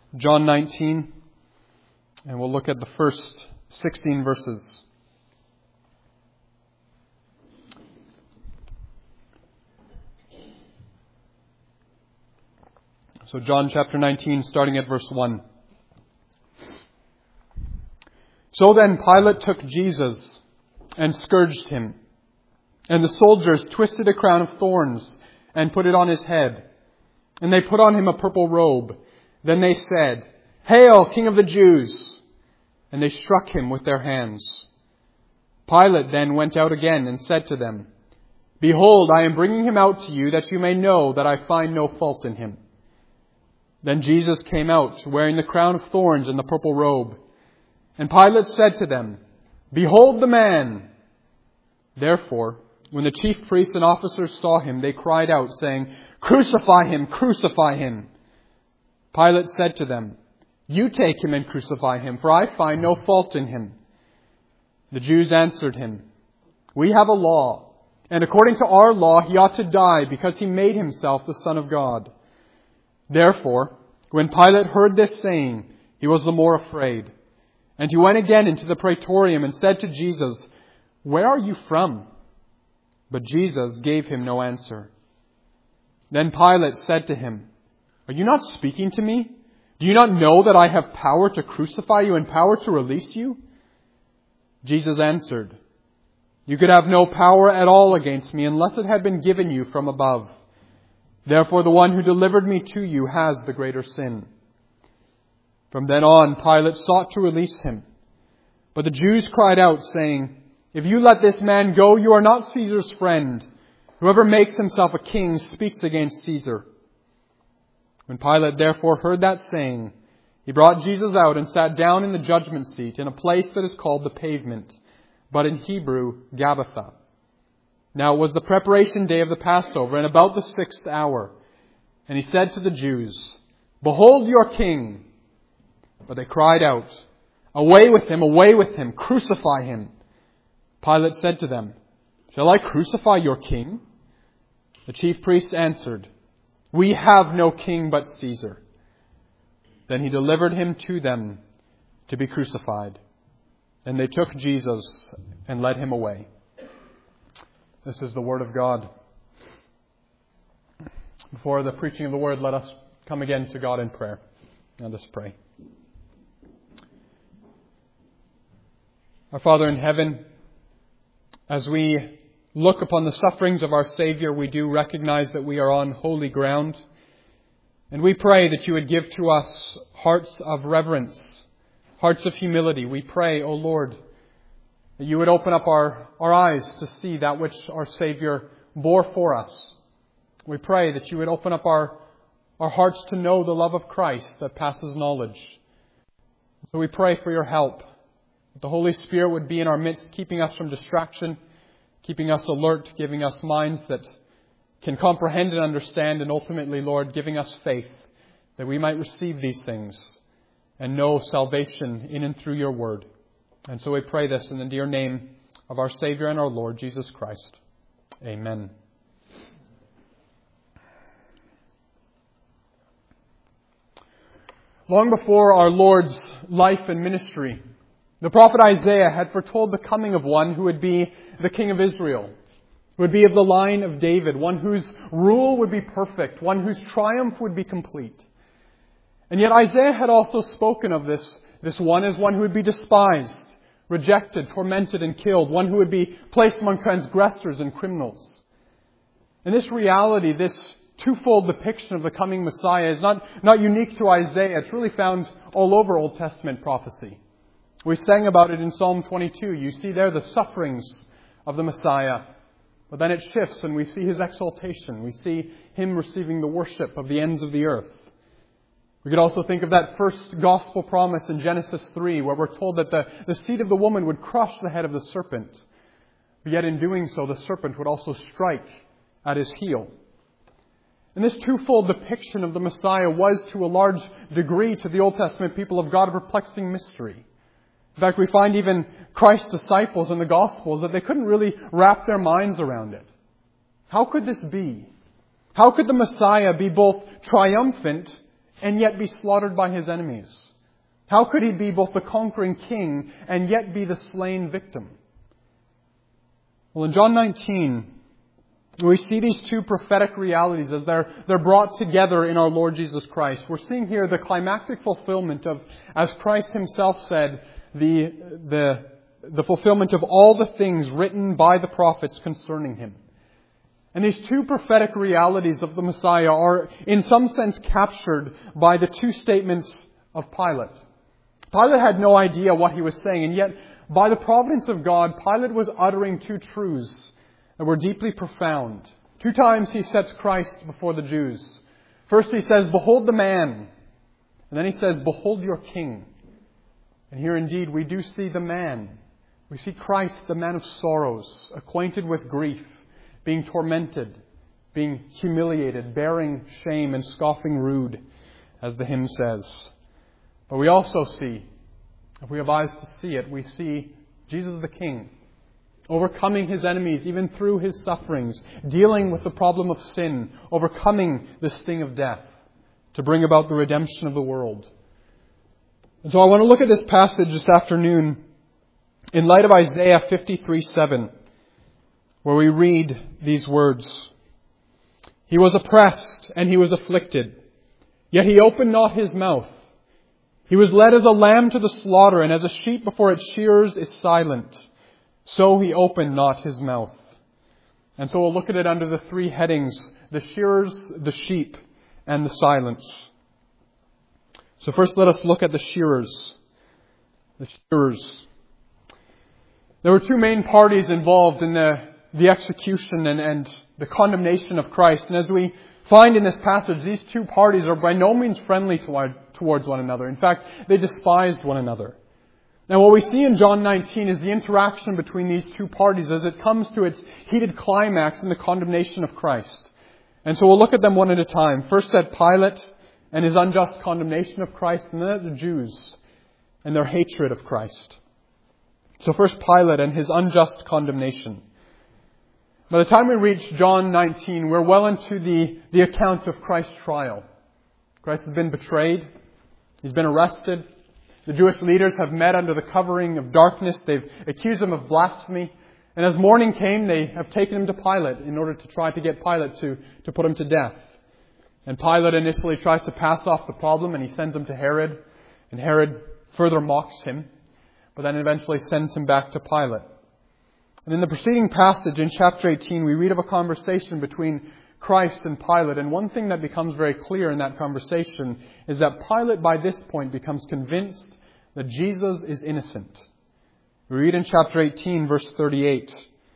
John 19, and we'll look at the first 16 verses. So John chapter 19, starting at verse 1. So then Pilate took Jesus and scourged him, and the soldiers twisted a crown of thorns and put it on his head, and they put on him a purple robe. Then they said, "Hail, King of the Jews!" And they struck him with their hands. Pilate then went out again and said to them, "Behold, I am bringing him out to you, that you may know that I find no fault in him." Then Jesus came out, wearing the crown of thorns and the purple robe. And Pilate said to them, "Behold the man!" Therefore, when the chief priests and officers saw him, they cried out, saying, "Crucify him! Crucify him!" Pilate said to them, "You take him and crucify him, for I find no fault in him." The Jews answered him, "We have a law, and according to our law he ought to die, because he made himself the Son of God." Therefore, when Pilate heard this saying, he was the more afraid. And he went again into the praetorium and said to Jesus, "Where are you from?" But Jesus gave him no answer. Then Pilate said to him, "Are you not speaking to me? Do you not know that I have power to crucify you and power to release you?" Jesus answered, "You could have no power at all against me unless it had been given you from above. Therefore the one who delivered me to you has the greater sin." From then on, Pilate sought to release him. But the Jews cried out, saying, "If you let this man go, you are not Caesar's friend. Whoever makes himself a king speaks against Caesar." When Pilate therefore heard that saying, he brought Jesus out and sat down in the judgment seat in a place that is called the Pavement, but in Hebrew, Gabbatha. Now it was the preparation day of the Passover, and about the 6th hour. And he said to the Jews, "Behold your king!" But they cried out, away with him, crucify him." Pilate said to them, "Shall I crucify your king?" The chief priests answered, "We have no king but Caesar." Then he delivered him to them to be crucified. And they took Jesus and led him away. This is the word of God. Before the preaching of the word, let us come again to God in prayer. Let us pray. Our Father in heaven, as we look upon the sufferings of our Savior, we do recognize that we are on holy ground. And we pray that you would give to us hearts of reverence, hearts of humility. We pray, O Lord, that you would open up our eyes to see that which our Savior bore for us. We pray that you would open up our hearts to know the love of Christ that passes knowledge. So we pray for your help. That the Holy Spirit would be in our midst, keeping us from distraction, keeping us alert, giving us minds that can comprehend and understand, and ultimately, Lord, giving us faith that we might receive these things and know salvation in and through your word. And so we pray this in the dear name of our Savior and our Lord, Jesus Christ. Amen. Long before our Lord's life and ministry, the prophet Isaiah had foretold the coming of one who would be the King of Israel, who would be of the line of David, one whose rule would be perfect, one whose triumph would be complete. And yet Isaiah had also spoken of this one as one who would be despised, rejected, tormented, and killed, one who would be placed among transgressors and criminals. And this reality, this twofold depiction of the coming Messiah is not unique to Isaiah. It's really found all over Old Testament prophecy. We sang about it in Psalm 22. You see there the sufferings of the Messiah. But then it shifts and we see his exaltation. We see him receiving the worship of the ends of the earth. We could also think of that first gospel promise in Genesis 3, where we're told that the seed of the woman would crush the head of the serpent. But yet in doing so, the serpent would also strike at his heel. And this twofold depiction of the Messiah was, to a large degree, to the Old Testament people of God, a perplexing mystery. In fact, we find even Christ's disciples in the Gospels that they couldn't really wrap their minds around it. How could this be? How could the Messiah be both triumphant and yet be slaughtered by his enemies? How could he be both the conquering king and yet be the slain victim? Well, in John 19, we see these two prophetic realities as they're brought together in our Lord Jesus Christ. We're seeing here the climactic fulfillment of, as Christ himself said, the fulfillment of all the things written by the prophets concerning him. And these two prophetic realities of the Messiah are, in some sense, captured by the two statements of Pilate. Pilate had no idea what he was saying, and yet, by the providence of God, Pilate was uttering two truths that were deeply profound. 2 times he sets Christ before the Jews. First he says, "Behold the man." And then he says, "Behold your king." And here indeed we do see the man. We see Christ, the man of sorrows, acquainted with grief, being tormented, being humiliated, bearing shame and scoffing rude, as the hymn says. But we also see, if we have eyes to see it, we see Jesus the King, overcoming his enemies even through his sufferings, dealing with the problem of sin, overcoming the sting of death to bring about the redemption of the world. And so I want to look at this passage this afternoon in light of Isaiah 53:7, where we read these words. "He was oppressed and he was afflicted, yet he opened not his mouth. He was led as a lamb to the slaughter, and as a sheep before its shearers is silent, so he opened not his mouth." And so we'll look at it under the 3 headings: the shearers, the sheep, and the silence. So first let us look at the shearers. The shearers. There were 2 main parties involved in the execution and the condemnation of Christ. And as we find in this passage, these 2 parties are by no means friendly towards one another. In fact, they despised one another. Now what we see in John 19 is the interaction between these 2 parties as it comes to its heated climax in the condemnation of Christ. And so we'll look at them one at a time. First at Pilate and his unjust condemnation of Christ, and then at the Jews and their hatred of Christ. So first Pilate and his unjust condemnation. By the time we reach John 19, we're well into the account of Christ's trial. Christ has been betrayed. He's been arrested. The Jewish leaders have met under the covering of darkness. They've accused him of blasphemy. And as morning came, they have taken him to Pilate in order to try to get Pilate to put him to death. And Pilate initially tries to pass off the problem, and he sends him to Herod. And Herod further mocks him, but then eventually sends him back to Pilate. And in the preceding passage in chapter 18, we read of a conversation between Christ and Pilate. And one thing that becomes very clear in that conversation is that Pilate by this point becomes convinced that Jesus is innocent. We read in chapter 18, verse 38.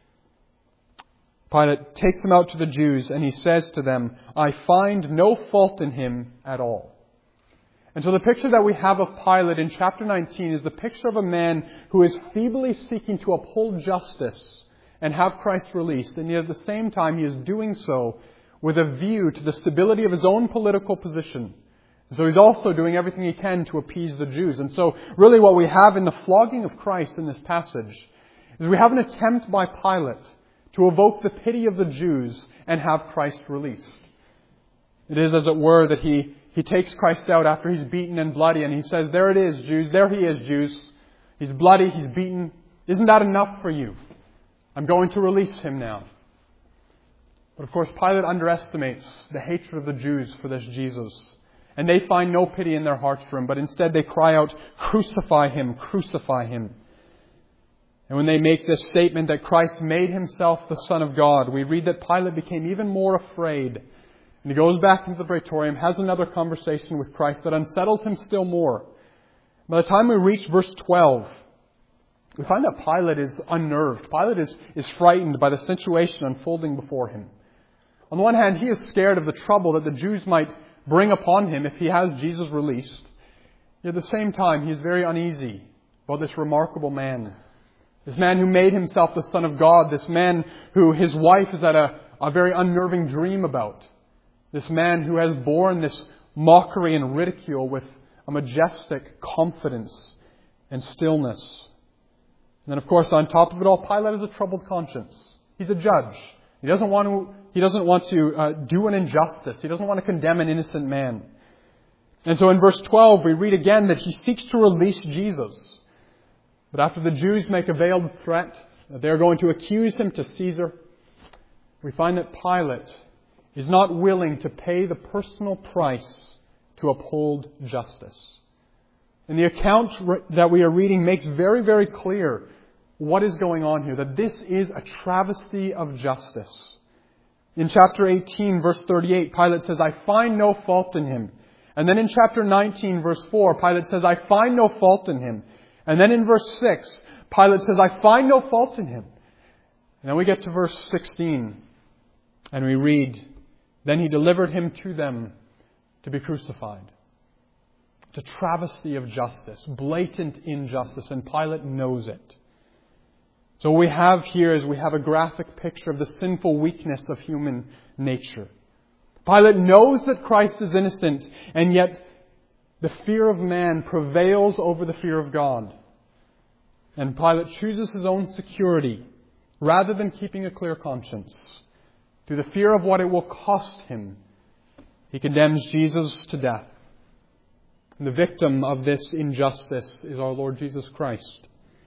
Pilate takes him out to the Jews and he says to them, "I find no fault in him at all." And so the picture that we have of Pilate in chapter 19 is the picture of a man who is feebly seeking to uphold justice and have Christ released. And yet at the same time he is doing so with a view to the stability of his own political position. And so he's also doing everything he can to appease the Jews. And so really what we have in the flogging of Christ in this passage is we have an attempt by Pilate to evoke the pity of the Jews and have Christ released. It is, as it were, that he takes Christ out after he's beaten and bloody, and he says, "There it is, Jews. There he is, Jews. He's bloody. He's beaten. Isn't that enough for you? I'm going to release him now." But of course, Pilate underestimates the hatred of the Jews for this Jesus. And they find no pity in their hearts for him, but instead they cry out, "Crucify him, crucify him." And when they make this statement that Christ made himself the Son of God, we read that Pilate became even more afraid. And he goes back into the praetorium, has another conversation with Christ that unsettles him still more. By the time we reach verse 12, we find that Pilate is unnerved. Pilate is frightened by the situation unfolding before him. On the one hand, he is scared of the trouble that the Jews might bring upon him if he has Jesus released. Yet at the same time, he is very uneasy about this remarkable man. This man who made himself the Son of God. This man who his wife has had a very unnerving dream about. This man who has borne this mockery and ridicule with a majestic confidence and stillness. And then, of course, on top of it all, Pilate has a troubled conscience. He's a judge. He doesn't want to do an injustice. He doesn't want to condemn an innocent man. And so in verse 12 we read again that he seeks to release Jesus. But after the Jews make a veiled threat that they're going to accuse him to Caesar, we find that Pilate is not willing to pay the personal price to uphold justice. And the account that we are reading makes very, very clear what is going on here, that this is a travesty of justice. In chapter 18, verse 38, Pilate says, "I find no fault in him." And then in chapter 19, verse 4, Pilate says, "I find no fault in him." And then in verse 6, Pilate says, "I find no fault in him." And then we get to verse 16, and we read, "Then he delivered him to them to be crucified." It's a travesty of justice, blatant injustice, and Pilate knows it. So what we have here is we have a graphic picture of the sinful weakness of human nature. Pilate knows that Christ is innocent, and yet the fear of man prevails over the fear of God. And Pilate chooses his own security rather than keeping a clear conscience. Through the fear of what it will cost him, he condemns Jesus to death. And the victim of this injustice is our Lord Jesus Christ.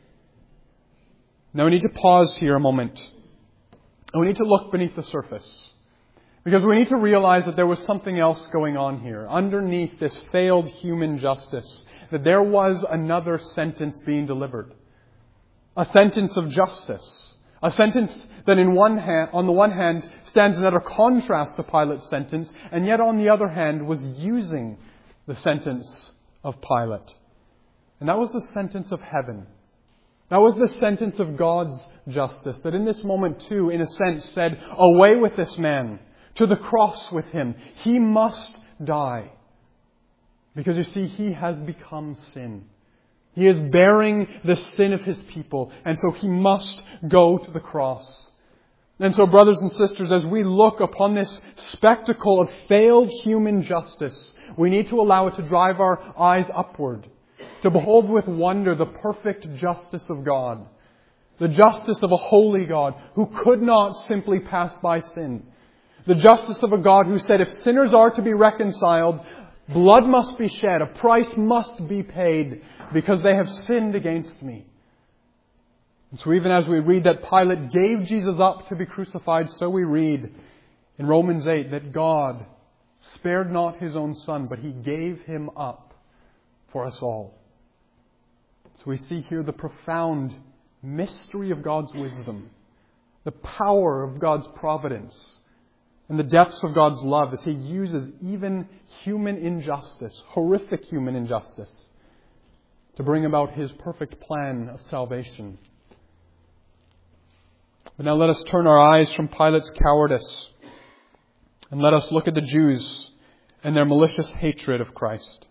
Now we need to pause here a moment. And we need to look beneath the surface. Because we need to realize that there was something else going on here. Underneath this failed human justice, that there was another sentence being delivered. A sentence of justice. A sentence that on the one hand stands in utter contrast to Pilate's sentence, and yet on the other hand was using the sentence of Pilate. And that was the sentence of heaven. That was the sentence of God's justice, that in this moment too, in a sense, said, "Away with this man, to the cross with him. He must die." Because you see, he has become sin. He is bearing the sin of his people, and so he must go to the cross. And so, brothers and sisters, as we look upon this spectacle of failed human justice, we need to allow it to drive our eyes upward, to behold with wonder the perfect justice of God, the justice of a holy God who could not simply pass by sin, the justice of a God who said, if sinners are to be reconciled, blood must be shed, a price must be paid because they have sinned against me. And so even as we read that Pilate gave Jesus up to be crucified, so we read in Romans 8 that God spared not His own Son, but He gave Him up for us all. So we see here the profound mystery of God's wisdom, the power of God's providence, and the depths of God's love as He uses even human injustice, horrific human injustice, to bring about His perfect plan of salvation. But now let us turn our eyes from Pilate's cowardice and let us look at the Jews and their malicious hatred of Christ.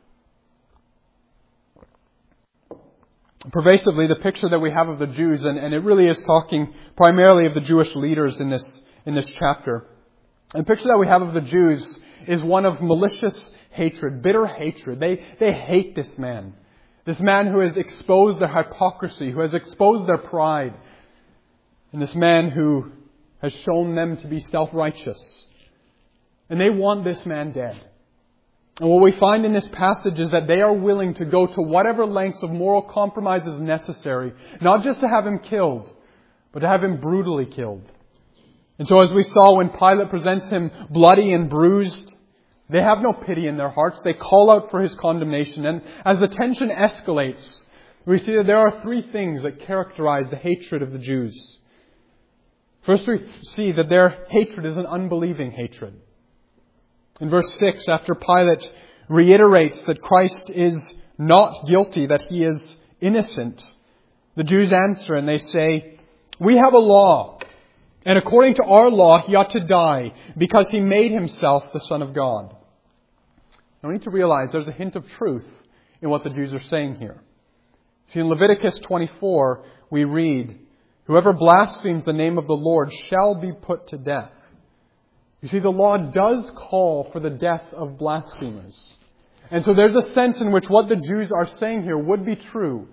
Pervasively, the picture that we have of the Jews, and it really is talking primarily of the Jewish leaders in this chapter. The picture that we have of the Jews is one of malicious hatred, bitter hatred. They hate this man who has exposed their hypocrisy, who has exposed their pride, and this man who has shown them to be self-righteous. And they want this man dead. And what we find in this passage is that they are willing to go to whatever lengths of moral compromise is necessary, not just to have him killed, but to have him brutally killed. And so as we saw when Pilate presents him bloody and bruised, they have no pity in their hearts. They call out for his condemnation. And as the tension escalates, we see that there are three things that characterize the hatred of the Jews. First, we see that their hatred is an unbelieving hatred. In verse 6, after Pilate reiterates that Christ is not guilty, that He is innocent, the Jews answer and they say, "We have a law, and according to our law He ought to die because He made Himself the Son of God." Now we need to realize there's a hint of truth in what the Jews are saying here. See, in Leviticus 24 we read, "Whoever blasphemes the name of the Lord shall be put to death." You see, the law does call for the death of blasphemers. And so there's a sense in which what the Jews are saying here would be true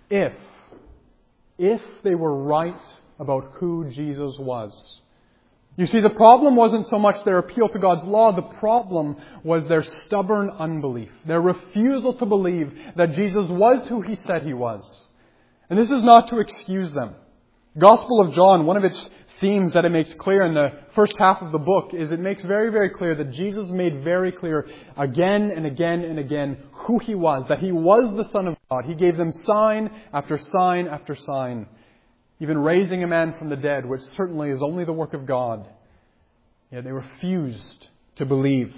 if they were right about who Jesus was. You see, the problem wasn't so much their appeal to God's law. The problem was their stubborn unbelief, their refusal to believe that Jesus was who He said He was. And this is not to excuse them. Gospel of John, one of its themes that it makes clear in the first half of the book is it makes very, very clear that Jesus made very clear again and again and again who He was, that He was the Son of God. He gave them sign after sign after sign, even raising a man from the dead, which certainly is only the work of God. Yet they refused to believe.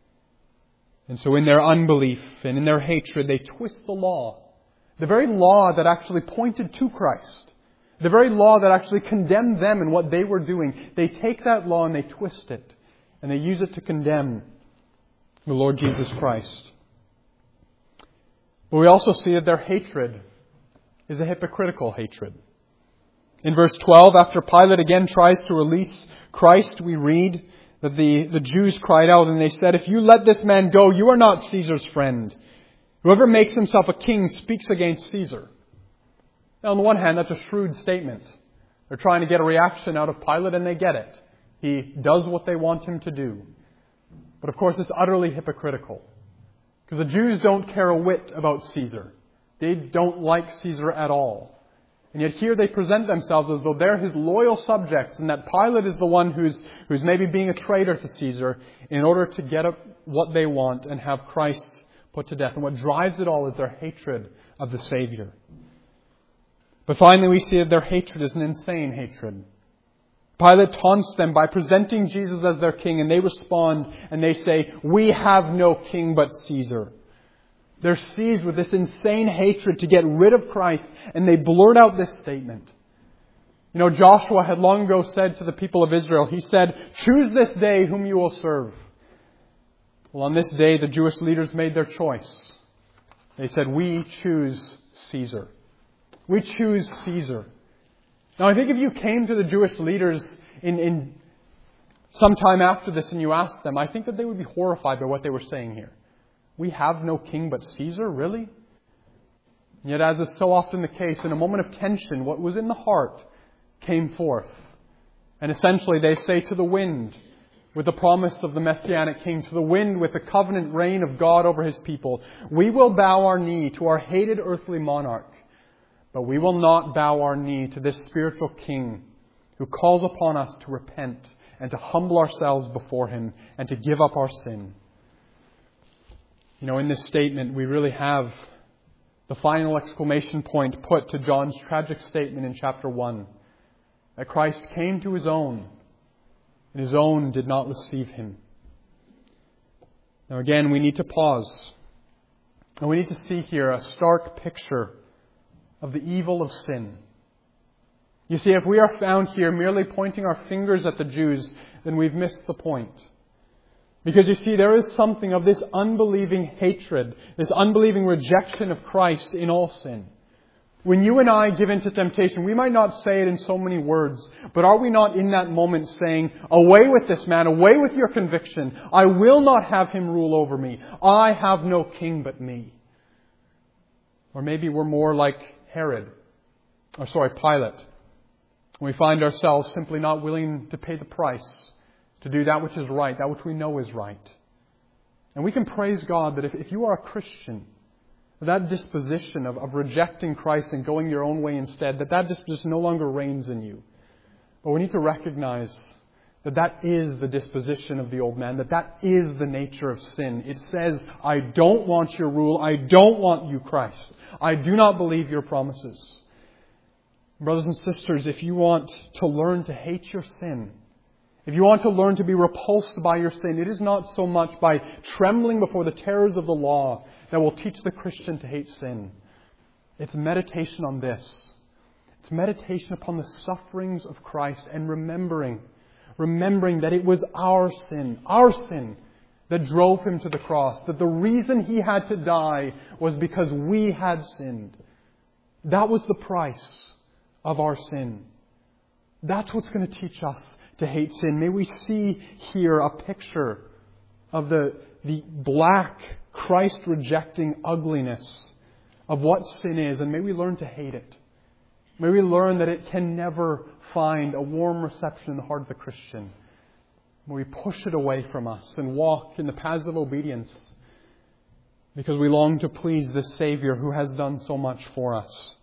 And so in their unbelief and in their hatred, they twist the law. The very law that actually pointed to Christ. The very law that actually condemned them and what they were doing. They take that law and they twist it. And they use it to condemn the Lord Jesus Christ. But we also see that their hatred is a hypocritical hatred. In verse 12, after Pilate again tries to release Christ, we read that the Jews cried out and they said, "If you let this man go, you are not Caesar's friend. Whoever makes himself a king speaks against Caesar." Now, on the one hand, that's a shrewd statement. They're trying to get a reaction out of Pilate, and they get it. He does what they want him to do. But of course, it's utterly hypocritical. Because the Jews don't care a whit about Caesar. They don't like Caesar at all. And yet here they present themselves as though they're his loyal subjects, and that Pilate is the one who's maybe being a traitor to Caesar in order to get what they want and have Christ put to death. And what drives it all is their hatred of the Savior. But finally we see that their hatred is an insane hatred. Pilate taunts them by presenting Jesus as their king, and they respond and they say, "We have no king but Caesar." They're seized with this insane hatred to get rid of Christ, and they blurt out this statement. You know, Joshua had long ago said to the people of Israel, he said, "Choose this day whom you will serve." Well, on this day, the Jewish leaders made their choice. They said, "We choose Caesar. We choose Caesar." Now, I think if you came to the Jewish leaders in some time after this and you asked them, I think that they would be horrified by what they were saying here. We have no king but Caesar, really? And yet, as is so often the case, in a moment of tension, what was in the heart came forth. And essentially they say to the wind, with the promise of the Messianic King, to the wind with the covenant reign of God over His people, "We will bow our knee to our hated earthly monarch, but we will not bow our knee to this spiritual King who calls upon us to repent and to humble ourselves before Him and to give up our sin." You know, in this statement, we really have the final exclamation point put to John's tragic statement in chapter 1, that Christ came to His own, and His own did not receive Him. Now again, we need to pause, and we need to see here a stark picture of the evil of sin. You see, if we are found here merely pointing our fingers at the Jews, then we've missed the point. Because you see, there is something of this unbelieving hatred, this unbelieving rejection of Christ in all sin. When you and I give in to temptation, we might not say it in so many words, but are we not in that moment saying, "Away with this man, away with your conviction. I will not have him rule over me. I have no king but me." Or maybe we're more like Pilate. We find ourselves simply not willing to pay the price, to do that which is right, that which we know is right. And we can praise God that if you are a Christian, that disposition of rejecting Christ and going your own way instead, that disposition no longer reigns in you. But we need to recognize that is the disposition of the old man, that is the nature of sin. It says, "I don't want your rule. I don't want you, Christ. I do not believe your promises." Brothers and sisters, if you want to learn to hate your sin, if you want to learn to be repulsed by your sin, it is not so much by trembling before the terrors of the law that will teach the Christian to hate sin. It's meditation on this. It's meditation upon the sufferings of Christ and remembering that it was our sin that drove Him to the cross. That the reason He had to die was because we had sinned. That was the price of our sin. That's what's going to teach us to hate sin. May we see here a picture of the black, Christ-rejecting ugliness of what sin is, and may we learn to hate it. May we learn that it can never find a warm reception in the heart of the Christian. We push it away from us and walk in the paths of obedience because we long to please this Savior who has done so much for us.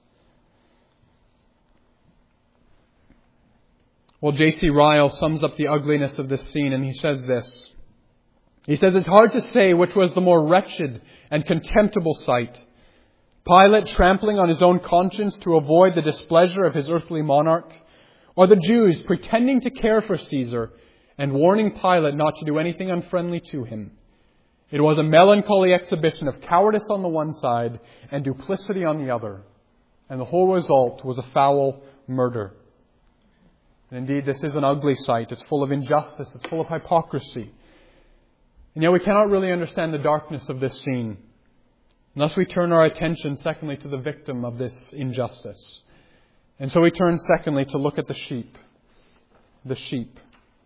Well, J.C. Ryle sums up the ugliness of this scene, and he says this. He says, it's hard to say which was the more wretched and contemptible sight. Pilate trampling on his own conscience to avoid the displeasure of his earthly monarch, or the Jews pretending to care for Caesar and warning Pilate not to do anything unfriendly to him. It was a melancholy exhibition of cowardice on the one side and duplicity on the other, and the whole result was a foul murder. And indeed, this is an ugly sight. It's full of injustice. It's full of hypocrisy. And yet we cannot really understand the darkness of this scene unless we turn our attention, secondly, to the victim of this injustice. And so we turn, secondly, to look at the sheep. The sheep.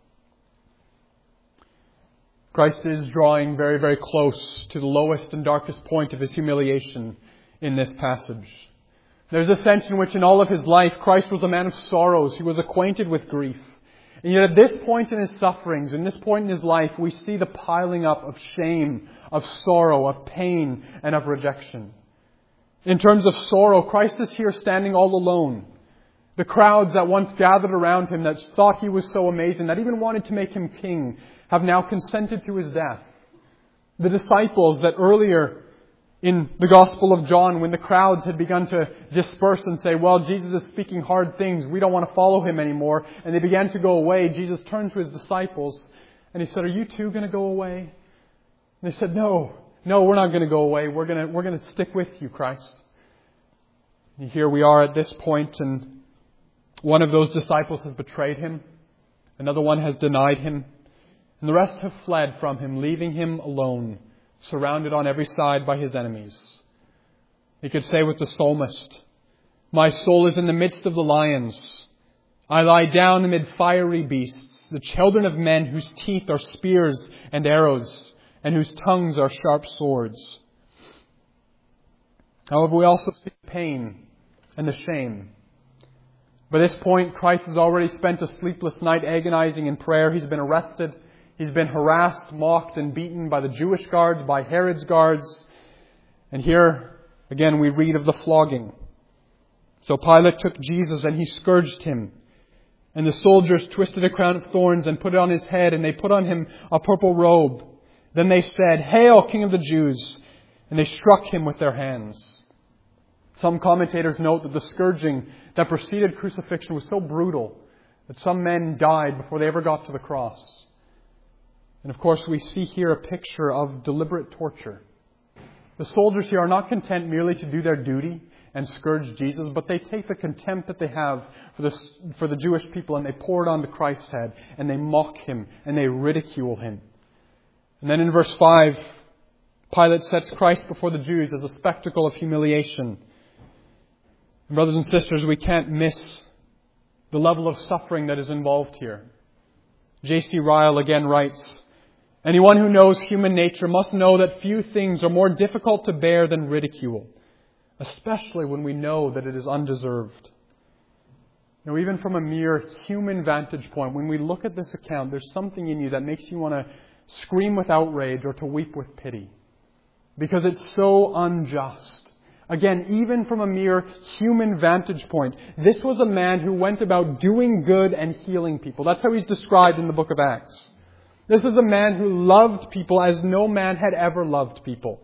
Christ is drawing very, very close to the lowest and darkest point of his humiliation in this passage. There's a sense in which in all of his life, Christ was a man of sorrows. He was acquainted with grief. And yet at this point in his sufferings, in this point in his life, we see the piling up of shame, of sorrow, of pain, and of rejection. In terms of sorrow, Christ is here standing all alone. The crowds that once gathered around him, that thought he was so amazing, that even wanted to make him king, have now consented to his death. The disciples that earlier in the Gospel of John, when the crowds had begun to disperse and say, well, Jesus is speaking hard things, we don't want to follow him anymore, and they began to go away, Jesus turned to his disciples and he said, are you too going to go away? And they said, no, we're not going to go away. We're going to stick with you, Christ. And here we are at this point, and one of those disciples has betrayed him. Another one has denied him. And the rest have fled from him, leaving him alone, surrounded on every side by his enemies. He could say with the psalmist, my soul is in the midst of the lions. I lie down amid fiery beasts, the children of men whose teeth are spears and arrows, and whose tongues are sharp swords. However, we also see the pain and the shame. By this point, Christ has already spent a sleepless night agonizing in prayer. He's been arrested. He's been harassed, mocked, and beaten by the Jewish guards, by Herod's guards. And here, again, we read of the flogging. So Pilate took Jesus and he scourged him. And the soldiers twisted a crown of thorns and put it on his head, and they put on him a purple robe. Then they said, Hail, King of the Jews! And they struck him with their hands. Some commentators note that the scourging that preceded crucifixion was so brutal that some men died before they ever got to the cross. And of course, we see here a picture of deliberate torture. The soldiers here are not content merely to do their duty and scourge Jesus, but they take the contempt that they have for the Jewish people and they pour it onto Christ's head, and they mock him and they ridicule him. And then in verse 5, Pilate sets Christ before the Jews as a spectacle of humiliation. And brothers and sisters, we can't miss the level of suffering that is involved here. J.C. Ryle again writes, anyone who knows human nature must know that few things are more difficult to bear than ridicule, especially when we know that it is undeserved. Now, even from a mere human vantage point, when we look at this account, there's something in you that makes you want to scream with outrage or to weep with pity, because it's so unjust. Again, even from a mere human vantage point, this was a man who went about doing good and healing people. That's how he's described in the book of Acts. This is a man who loved people as no man had ever loved people.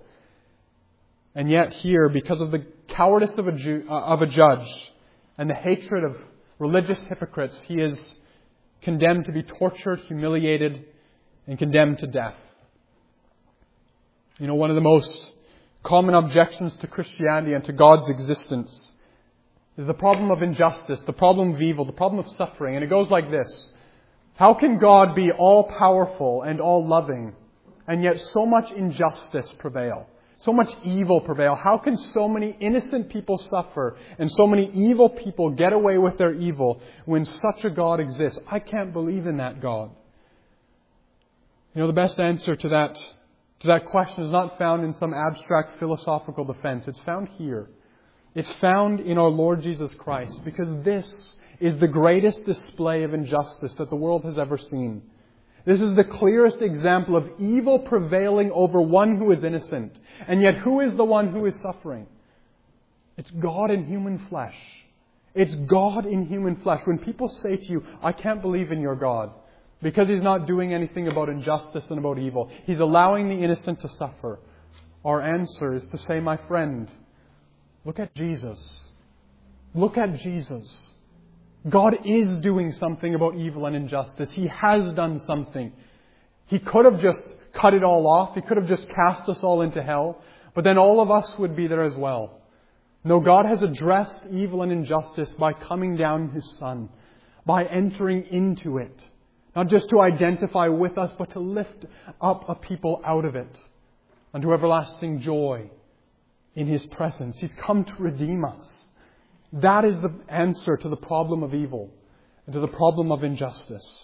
And yet here, because of the cowardice of a judge and the hatred of religious hypocrites, he is condemned to be tortured, humiliated, and condemned to death. You know, one of the most common objections to Christianity and to God's existence is the problem of injustice, the problem of evil, the problem of suffering. And it goes like this. How can God be all-powerful and all-loving, and yet so much injustice prevail? So much evil prevail? How can so many innocent people suffer and so many evil people get away with their evil when such a God exists? I can't believe in that God. You know, the best answer to that question is not found in some abstract philosophical defense. It's found here. It's found in our Lord Jesus Christ, because this is the greatest display of injustice that the world has ever seen. This is the clearest example of evil prevailing over one who is innocent. And yet who is the one who is suffering? It's God in human flesh. It's God in human flesh. When people say to you, I can't believe in your God, because He's not doing anything about injustice and about evil, He's allowing the innocent to suffer, our answer is to say, my friend, look at Jesus. Look at Jesus. God is doing something about evil and injustice. He has done something. He could have just cut it all off. He could have just cast us all into hell. But then all of us would be there as well. No, God has addressed evil and injustice by coming down His Son, by entering into it. Not just to identify with us, but to lift up a people out of it unto everlasting joy in His presence. He's come to redeem us. That is the answer to the problem of evil and to the problem of injustice.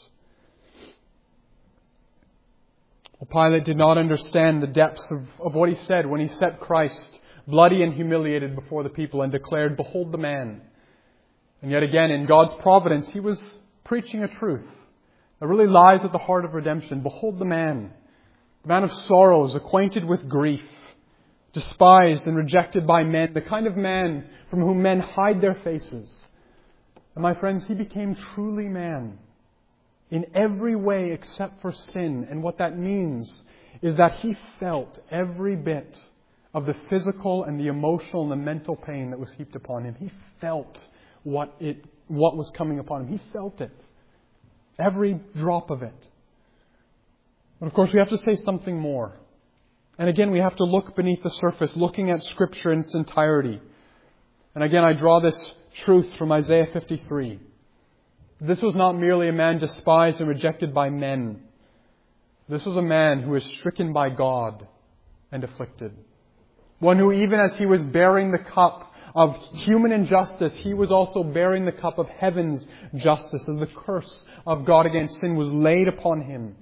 Well, Pilate did not understand the depths of what he said when he set Christ bloody and humiliated before the people and declared, behold the man. And yet again, in God's providence, He was preaching a truth that really lies at the heart of redemption. Behold the man of sorrows, acquainted with grief, despised and rejected by men, the kind of man from whom men hide their faces. And my friends, He became truly man in every way except for sin. And what that means is that He felt every bit of the physical and the emotional and the mental pain that was heaped upon Him. He felt what was coming upon Him. He felt it. Every drop of it. But of course we have to say something more. And again, we have to look beneath the surface, looking at Scripture in its entirety. And again, I draw this truth from Isaiah 53. This was not merely a man despised and rejected by men. This was a man who was stricken by God and afflicted. One who, even as He was bearing the cup of human injustice, He was also bearing the cup of heaven's justice. And the curse of God against sin was laid upon Him.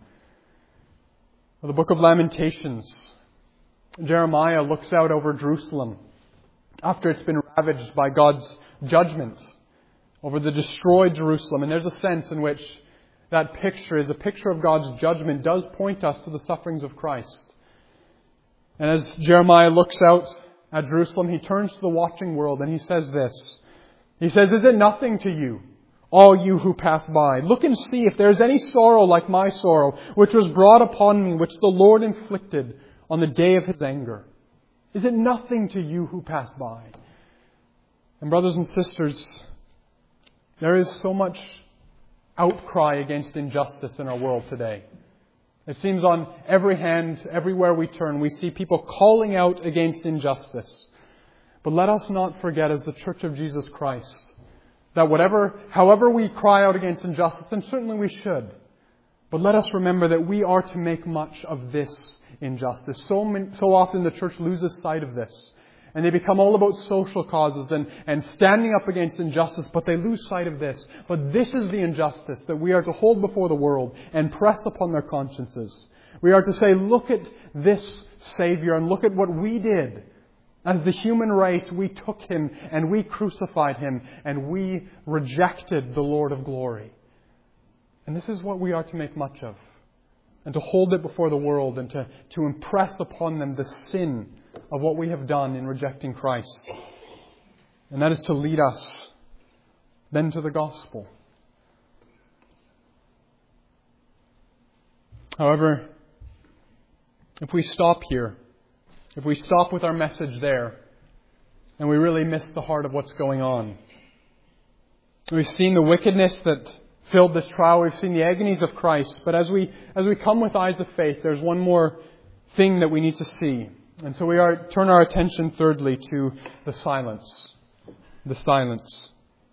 The book of Lamentations, Jeremiah looks out over Jerusalem after it's been ravaged by God's judgment over the destroyed Jerusalem. And there's a sense in which that picture is a picture of God's judgment, does point us to the sufferings of Christ. And as Jeremiah looks out at Jerusalem, he turns to the watching world and he says this. He says, is it nothing to you, all you who pass by? Look and see if there is any sorrow like my sorrow, which was brought upon me, which the Lord inflicted on the day of His anger. Is it nothing to you who pass by? And brothers and sisters, there is so much outcry against injustice in our world today. It seems on every hand, everywhere we turn, we see people calling out against injustice. But let us not forget, as the Church of Jesus Christ, that however we cry out against injustice, and certainly we should, but let us remember that we are to make much of this injustice. So often the church loses sight of this. And they become all about social causes and standing up against injustice, but they lose sight of this. But this is the injustice that we are to hold before the world and press upon their consciences. We are to say, look at this Savior and look at what we did. As the human race, we took Him and we crucified Him and we rejected the Lord of glory. And this is what we are to make much of. And to hold it before the world and to impress upon them the sin of what we have done in rejecting Christ. And that is to lead us then to the gospel. However, if we stop here, if we stop with our message there, and we really miss the heart of what's going on. We've seen the wickedness that filled this trial. We've seen the agonies of Christ. But as we come with eyes of faith, there's one more thing that we need to see. And so we turn our attention thirdly to the silence. The silence.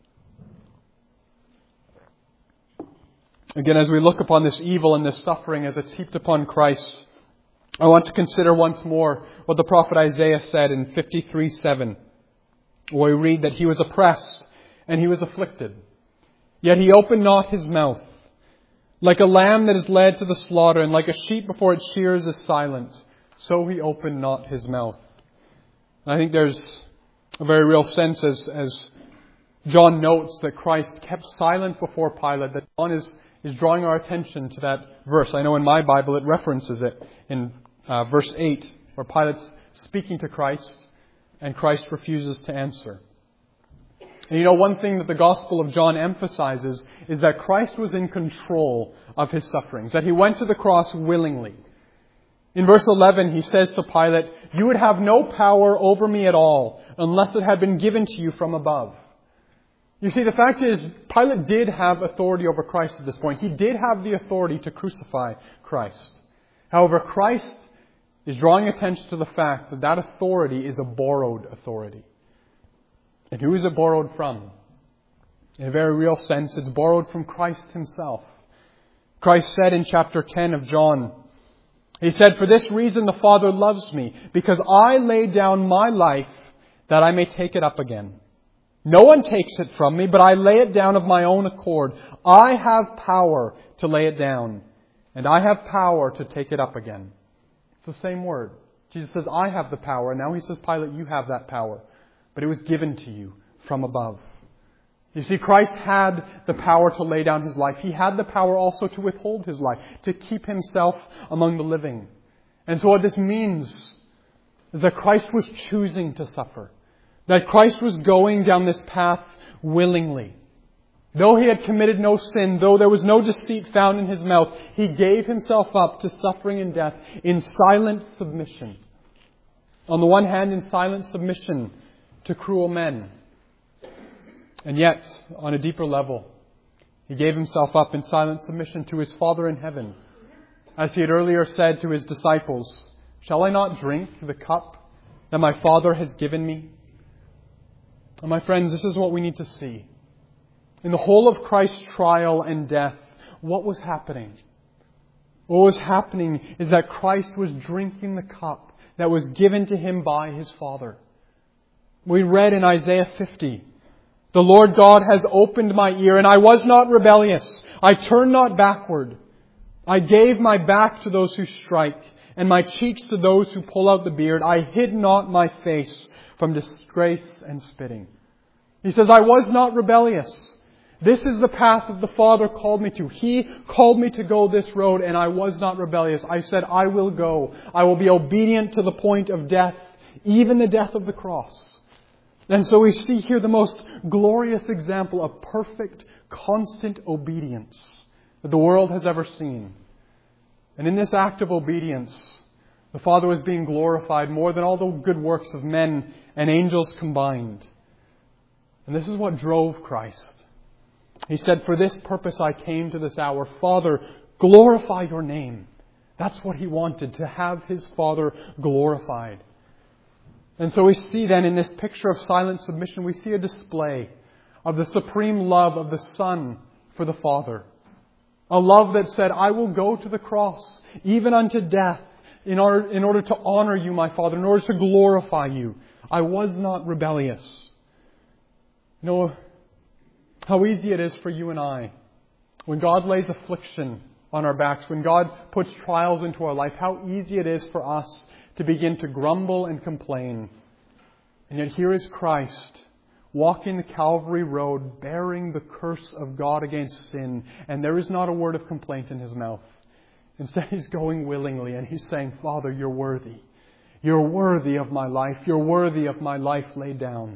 Again, as we look upon this evil and this suffering as it's heaped upon Christ, I want to consider once more what the prophet Isaiah said in 53:7, where we read that He was oppressed and He was afflicted, yet He opened not His mouth. Like a lamb that is led to the slaughter, and like a sheep before its shearers is silent, so He opened not His mouth. And I think there's a very real sense as John notes that Christ kept silent before Pilate, that John is drawing our attention to that verse. I know in my Bible it references it in verse 8, where Pilate's speaking to Christ and Christ refuses to answer. And one thing that the Gospel of John emphasizes is that Christ was in control of his sufferings, that he went to the cross willingly. In verse 11, he says to Pilate, "You would have no power over me at all unless it had been given to you from above." You see, the fact is, Pilate did have authority over Christ at this point. He did have the authority to crucify Christ. However, Christ is drawing attention to the fact that that authority is a borrowed authority. And who is it borrowed from? In a very real sense, it's borrowed from Christ himself. Christ said in chapter 10 of John, he said, "For this reason the Father loves me, because I lay down my life that I may take it up again. No one takes it from me, but I lay it down of my own accord. I have power to lay it down, and I have power to take it up again." It's the same word. Jesus says, "I have the power." And now he says, "Pilate, you have that power. But it was given to you from above." You see, Christ had the power to lay down his life. He had the power also to withhold his life, to keep himself among the living. And so what this means is that Christ was choosing to suffer. That Christ was going down this path willingly. Though he had committed no sin, though there was no deceit found in his mouth, he gave himself up to suffering and death in silent submission. On the one hand, in silent submission to cruel men. And yet, on a deeper level, he gave himself up in silent submission to his Father in heaven. As he had earlier said to his disciples, "Shall I not drink the cup that my Father has given me?" And my friends, this is what we need to see. In the whole of Christ's trial and death, what was happening? What was happening is that Christ was drinking the cup that was given to him by his Father. We read in Isaiah 50, "The Lord God has opened my ear, and I was not rebellious. I turned not backward. I gave my back to those who strike, and my cheeks to those who pull out the beard. I hid not my face from disgrace and spitting." He says, "I was not rebellious. This is the path that the Father called me to. He called me to go this road, and I was not rebellious. I said, I will go. I will be obedient to the point of death, even the death of the cross." And so we see here the most glorious example of perfect, constant obedience that the world has ever seen. And in this act of obedience, the Father was being glorified more than all the good works of men and angels combined. And this is what drove Christ. He said, "For this purpose I came to this hour. Father, glorify your name." That's what he wanted, to have his Father glorified. And so we see then in this picture of silent submission, we see a display of the supreme love of the Son for the Father. A love that said, "I will go to the cross, even unto death, in order to honor you, my Father, in order to glorify you. I was not rebellious." You know how easy it is for you and I, when God lays affliction on our backs, when God puts trials into our life, how easy it is for us to begin to grumble and complain. And yet here is Christ walking the Calvary road, bearing the curse of God against sin, and there is not a word of complaint in his mouth. Instead, he's going willingly and he's saying, "Father, you're worthy. You're worthy of my life. You're worthy of my life laid down."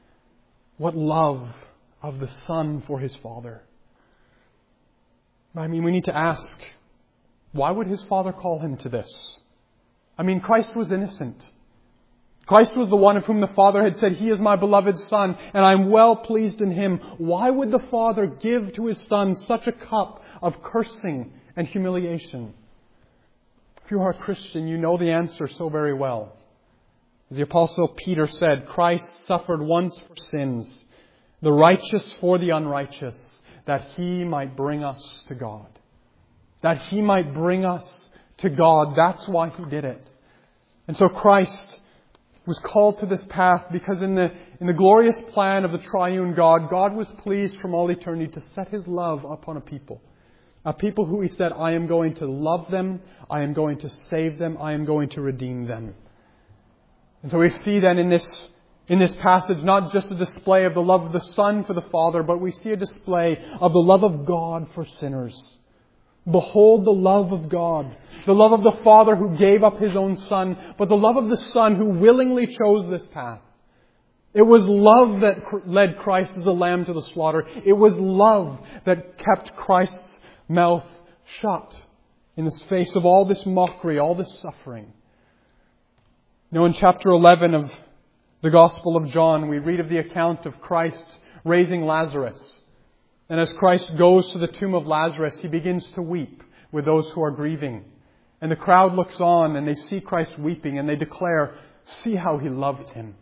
What love of the Son for his Father. I mean, we need to ask, why would his Father call him to this? I mean, Christ was innocent. Christ was the one of whom the Father had said, "He is my beloved Son, and I am well pleased in him." Why would the Father give to his Son such a cup of cursing and humiliation? If you are a Christian, you know the answer so very well. As the Apostle Peter said, "Christ suffered once for sins, the righteous for the unrighteous, that he might bring us to God." That he might bring us to God. That's why he did it. And so Christ was called to this path because in the glorious plan of the triune God, God was pleased from all eternity to set his love upon a people. A people who he said, "I am going to love them. I am going to save them. I am going to redeem them." And so we see then in this in this passage not just a display of the love of the Son for the Father, but we see a display of the love of God for sinners. Behold the love of God, the love of the Father who gave up His own Son, but the love of the Son who willingly chose this path. It was love that led Christ as a lamb to the slaughter. It was love that kept Christ's mouth shut in the face of all this mockery, all this suffering. In chapter 11 of the Gospel of John, we read of the account of Christ raising Lazarus. And as Christ goes to the tomb of Lazarus, He begins to weep with those who are grieving. And the crowd looks on and they see Christ weeping and they declare, "See how He loved him."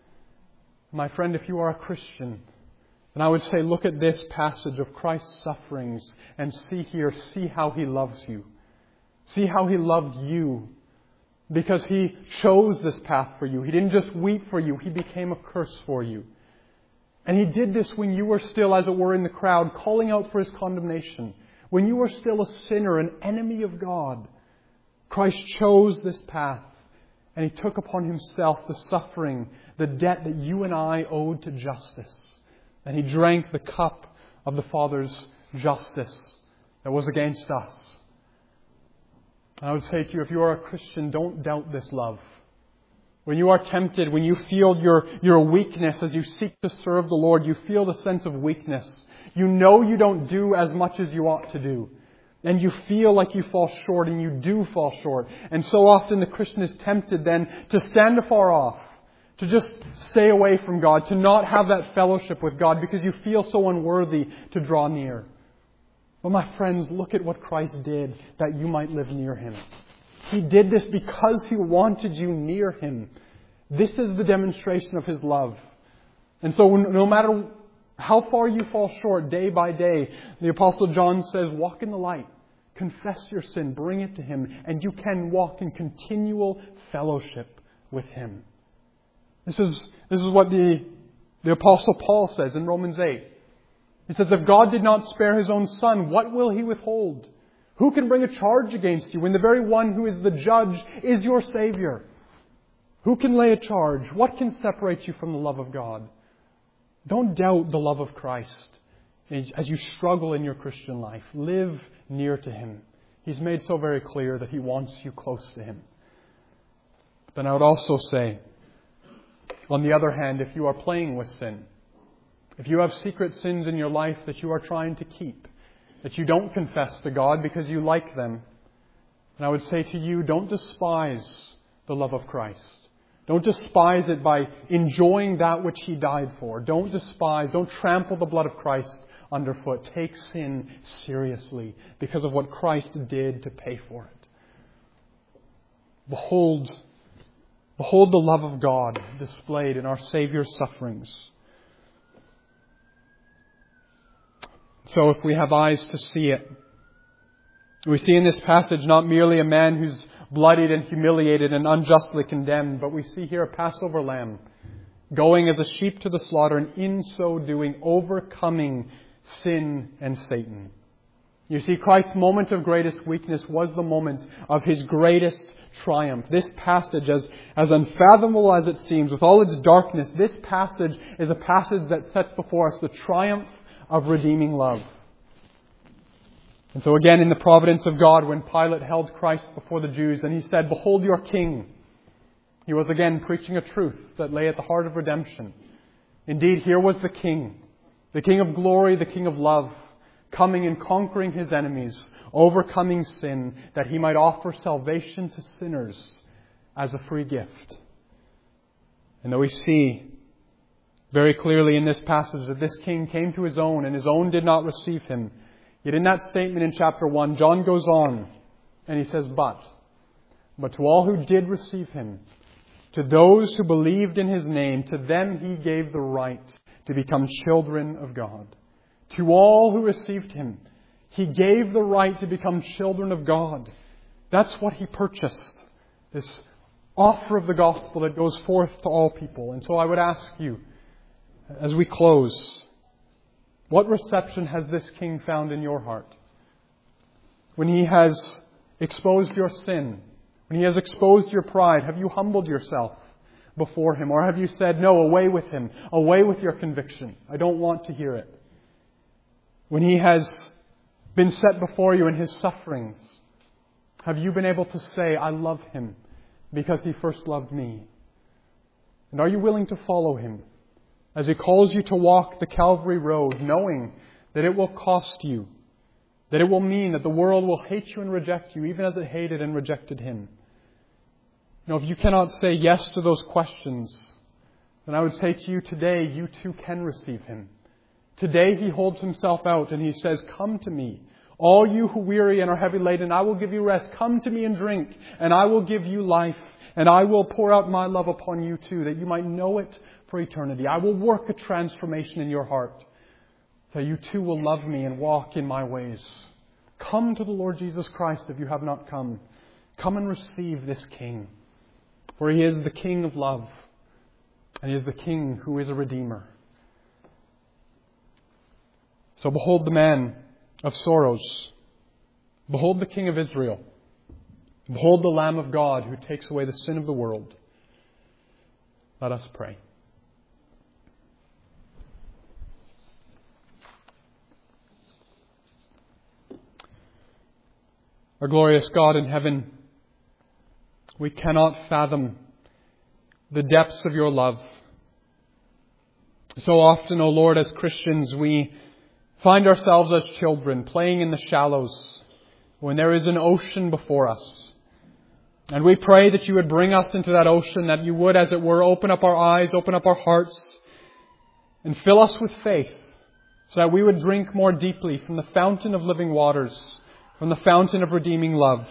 My friend, if you are a Christian, then I would say, look at this passage of Christ's sufferings and see how He loves you. See how He loved you. Because He chose this path for you. He didn't just weep for you. He became a curse for you. And He did this when you were still, as it were, in the crowd, calling out for His condemnation. When you were still a sinner, an enemy of God. Christ chose this path. And He took upon Himself the suffering, the debt that you and I owed to justice. And He drank the cup of the Father's justice that was against us. And I would say to you, if you are a Christian, don't doubt this love. When you are tempted, when you feel your weakness as you seek to serve the Lord, you feel the sense of weakness. You know you don't do as much as you ought to do. And you feel like you fall short, and you do fall short. And so often the Christian is tempted then to stand afar off, to just stay away from God, to not have that fellowship with God because you feel so unworthy to draw near. But my friends, look at what Christ did that you might live near Him. He did this because He wanted you near Him. This is the demonstration of His love. And so no matter how far you fall short day by day, the Apostle John says, walk in the light. Confess your sin. Bring it to Him. And you can walk in continual fellowship with Him. This is what the Apostle Paul says in Romans 8. He says, if God did not spare His own Son, what will He withhold? Who can bring a charge against you when the very one who is the judge is your Savior? Who can lay a charge? What can separate you from the love of God? Don't doubt the love of Christ as you struggle in your Christian life. Live near to Him. He's made so very clear that He wants you close to Him. But then I would also say, on the other hand, if you are playing with sin, if you have secret sins in your life that you are trying to keep, that you don't confess to God because you like them, and I would say to you, don't despise the love of Christ. Don't despise it by enjoying that which He died for. Don't trample the blood of Christ underfoot. Take sin seriously because of what Christ did to pay for it. Behold the love of God displayed in our Savior's sufferings. So if we have eyes to see it, we see in this passage not merely a man who's bloodied and humiliated and unjustly condemned, but we see here a Passover lamb going as a sheep to the slaughter, and in so doing overcoming sin and Satan. You see, Christ's moment of greatest weakness was the moment of His greatest triumph. This passage, as unfathomable as it seems, with all its darkness, this passage is a passage that sets before us the triumph of redeeming love. And so again, in the providence of God, when Pilate held Christ before the Jews, and he said, "Behold your King," he was again preaching a truth that lay at the heart of redemption. Indeed, here was the King of glory, the King of love, coming and conquering His enemies, overcoming sin, that He might offer salvation to sinners as a free gift. And though we see very clearly in this passage that this King came to His own, and His own did not receive Him, yet in that statement in chapter 1, John goes on and he says, But to all who did receive Him, to those who believed in His name, to them He gave the right to become children of God." To all who received Him, He gave the right to become children of God. That's what He purchased. This offer of the gospel that goes forth to all people. And so I would ask you, as we close, what reception has this King found in your heart? When He has exposed your sin, when He has exposed your pride, have you humbled yourself before Him? Or have you said, no, away with Him, away with your conviction. I don't want to hear it. When He has been set before you in His sufferings, have you been able to say, I love Him because He first loved me? And are you willing to follow Him as He calls you to walk the Calvary road, knowing that it will cost you, that it will mean that the world will hate you and reject you, even as it hated and rejected Him? If you cannot say yes to those questions, then I would say to you today, you too can receive Him. Today He holds Himself out and He says, come to me, all you who weary and are heavy laden, I will give you rest. Come to me and drink, and I will give you life. And I will pour out my love upon you too, that you might know it for eternity. I will work a transformation in your heart, so you too will love me and walk in my ways. Come to the Lord Jesus Christ if you have not come. Come and receive this King. For He is the King of love, and He is the King who is a Redeemer. So behold the man of sorrows. Behold the King of Israel. Behold the Lamb of God who takes away the sin of the world. Let us pray. Our glorious God in heaven, we cannot fathom the depths of your love. So often, O Lord, as Christians, we find ourselves as children playing in the shallows when there is an ocean before us. And we pray that you would bring us into that ocean, that you would, as it were, open up our eyes, open up our hearts, and fill us with faith, so that we would drink more deeply from the fountain of living waters, from the fountain of redeeming love.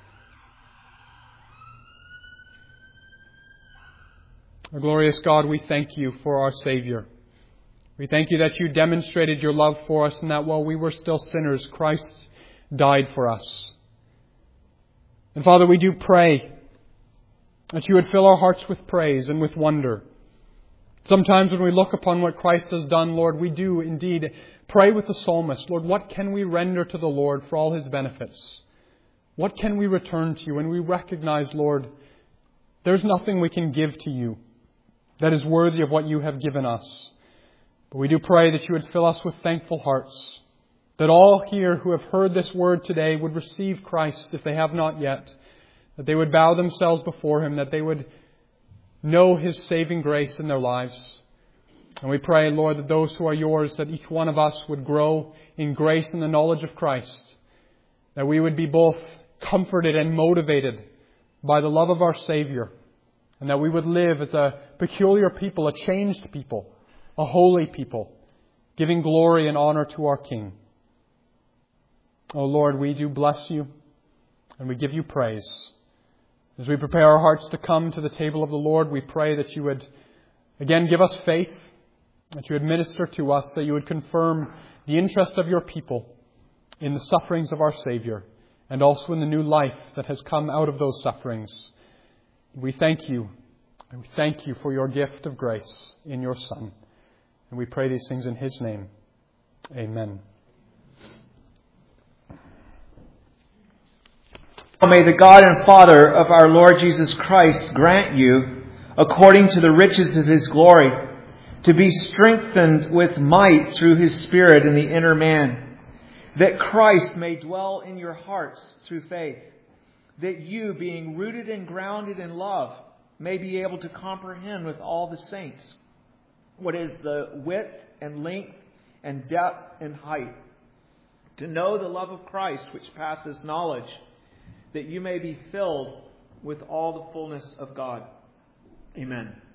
Our glorious God, we thank you for our Savior. We thank you that you demonstrated your love for us, and that while we were still sinners, Christ died for us. And Father, we do pray that you would fill our hearts with praise and with wonder. Sometimes when we look upon what Christ has done, Lord, we do indeed pray with the psalmist, Lord, what can we render to the Lord for all His benefits? What can we return to you? And we recognize, Lord, there's nothing we can give to you that is worthy of what you have given us. But we do pray that you would fill us with thankful hearts, that all here who have heard this word today would receive Christ if they have not yet, that they would bow themselves before Him, that they would know His saving grace in their lives. And we pray, Lord, that those who are yours, that each one of us would grow in grace and the knowledge of Christ, that we would be both comforted and motivated by the love of our Savior, and that we would live as a peculiar people, a changed people, a holy people, giving glory and honor to our King. Oh Lord, we do bless you and we give you praise. As we prepare our hearts to come to the table of the Lord, we pray that you would again give us faith, that you would minister to us, that you would confirm the interest of your people in the sufferings of our Savior, and also in the new life that has come out of those sufferings. We thank you, and we thank you for your gift of grace in your Son. And we pray these things in His name. Amen. May the God and Father of our Lord Jesus Christ grant you, according to the riches of His glory, to be strengthened with might through His Spirit in the inner man, that Christ may dwell in your hearts through faith, that you, being rooted and grounded in love, may be able to comprehend with all the saints what is the width and length and depth and height, to know the love of Christ which passes knowledge, that you may be filled with all the fullness of God. Amen.